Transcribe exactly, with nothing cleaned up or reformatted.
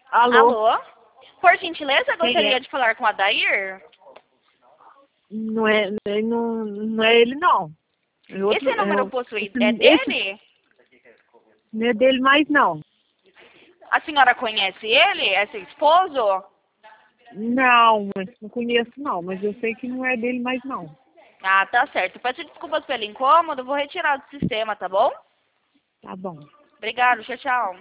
Alô? Alô? Por gentileza, Quem gostaria é? de falar com a Dair. Não é, não, não é ele, não. É outro, Esse número é, possuído esse, é esse dele? não é dele mais, não. A senhora conhece ele? É seu esposo? Não, mas não conheço, não. Mas eu sei que não é dele mais, não. Ah, tá certo. Peço desculpas pelo incômodo, vou retirar do sistema, tá bom? Tá bom. Obrigado, tchau, tchau.